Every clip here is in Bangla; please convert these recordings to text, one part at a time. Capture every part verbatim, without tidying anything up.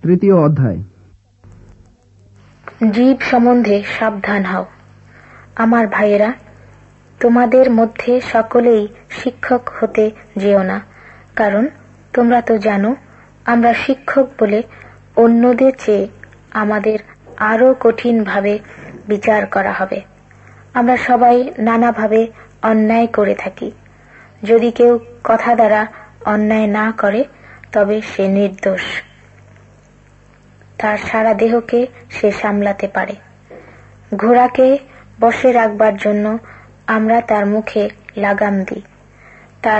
তৃতীয় অধ্যায়। জীব সম্বন্ধে সাবধান হও। আমার ভাইয়েরা, তোমাদের মধ্যে সকলেই শিক্ষক হতে যেও না, কারণ তোমরা তো জানো আমরা শিক্ষক বলে অন্যদের চেয়ে আমাদের আরো কঠিন ভাবে বিচার করা হবে। আমরা সবাই নানাভাবে অন্যায় করে থাকি। যদি কেউ কথা দ্বারা অন্যায় না করে তবে সে নির্দোষ, তার সারা দেহকে সে সামলাতে পারে। ঘোড়াকে বসে রাখবার জন্য আমরা তার মুখে লাগাম দিই, তার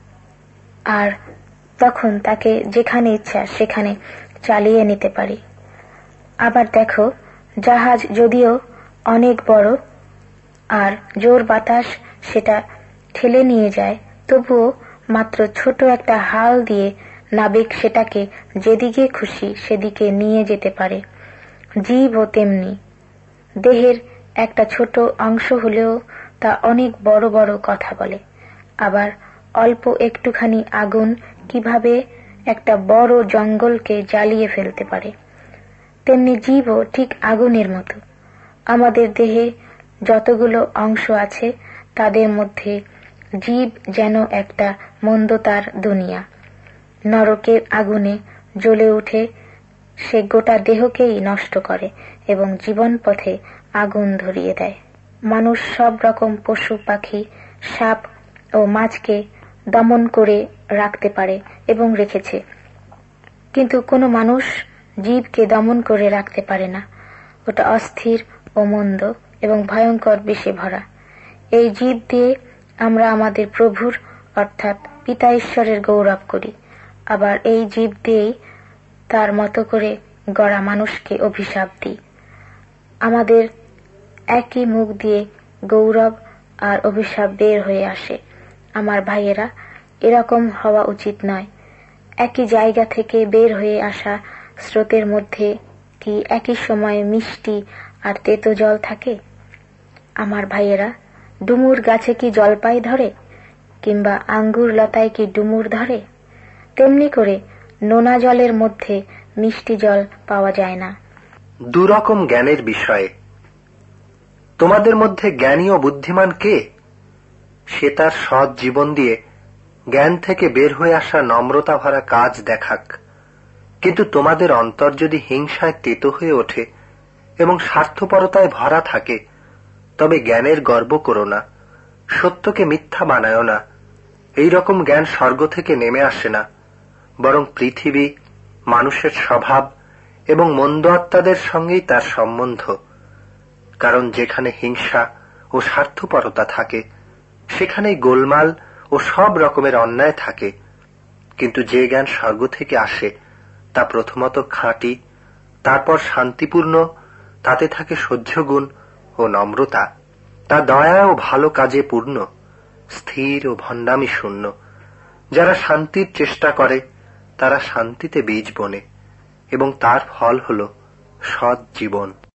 আর তখন তাকে যেখানে ইচ্ছা সেখানে চালিয়ে নিতে পারি। আবার দেখো, জাহাজ যদিও অনেক বড় আর জোর বাতাস সেটা ঠেলে নিয়ে যায়, তবুও মাত্র ছোট একটা হাল দিয়ে নাবিক সেটাকে যেদিকে খুশি সেদিকে নিয়ে যেতে পারে। জীবও তেমনি। দেহের একটা ছোট অংশ হলেও তা অনেক বড় বড় কথা বলে। আবার অল্প একটুখানি আগুন কিভাবে একটা বড় জঙ্গলকে জ্বালিয়ে ফেলতে পারে, তেমনি জীবও ঠিক আগুনের মতো। আমাদের দেহে যতগুলো অংশ আছে তাদের মধ্যে জীব যেন একটা মন্দতার দুনিয়া। নরকের আগুনে জ্বলে উঠে সে গোটা দেহকেই নষ্ট করে এবং জীবন পথে আগুন ধরিয়ে দেয়। মানুষ সব রকম পশু পাখি, সাপ ও মাছকে দমন করে রাখতে পারে এবং রেখেছে, কিন্তু কোনো মানুষ জীবকে দমন করে রাখতে পারে না। ওটা অস্থির ও মন্দ এবং ভয়ঙ্কর বিষে ভরা। এই জীব দিয়ে আমরা আমাদের প্রভুর অর্থাৎ পিতা ঈশ্বরের গৌরব করি। আবার এই জীব দিয়েই তার মতো করে গড়া মানুষকে অভিশাপ দিই। আমাদের একই মুখ দিয়ে গৌরব আর অভিশাপ বের হয়ে আসে। আমার ভাইয়েরা, এরকম হওয়া উচিত নয়। একই জায়গা থেকে বের হয়ে আসা স্রোতের মধ্যে কি একই সময়ে মিষ্টি আর তেতো জল থাকে? আমার ভাইয়েরা, ডুমুর গাছে কি জলপাই ধরে, কিংবা আঙ্গুর লতায় কি ডুমুর ধরে? তেমনি করে নোনা জলের মধ্যে মিষ্টি জল পাওয়া যায় না। দুরকম জ্ঞানের বিষয়ে তোমাদের মধ্যে জ্ঞানী ও বুদ্ধিমান কে? সে তার সৎ জীবন দিয়ে জ্ঞান থেকে বের হয়ে আসা নম্রতা ভরা কাজ দেখাক। কিন্তু তোমাদের অন্তর যদি হিংসায় তেতো হয়ে ওঠে এবং স্বার্থপরতায় ভরা থাকে, তবে জ্ঞানের গর্ব করো না, সত্যকে মিথ্যা বানায়ো না। এই রকম জ্ঞান স্বর্গ থেকে নেমে আসে না, বরং পৃথিবী, মানুষের স্বভাব এবং মন্দ আত্মাদের সঙ্গেই তার সম্বন্ধ। কারণ যেখানে হিংসা ও স্বার্থপরতা থাকে সেখানেই গোলমাল ও সব রকমের অন্যায় থাকে। কিন্তু যে জ্ঞান স্বর্গ থেকে আসে তা প্রথমত খাঁটি, তারপর শান্তিপূর্ণ, তাতে থাকে সহ্যগুণ ও নম্রতা। তা দয়া ও ভালো কাজে পূর্ণ, স্থির ও ভণ্ডামি শূন্য। যারা শান্তির চেষ্টা করে তারা শান্তিতে বীজ বোনে এবং তার ফল হল সৎ জীবন।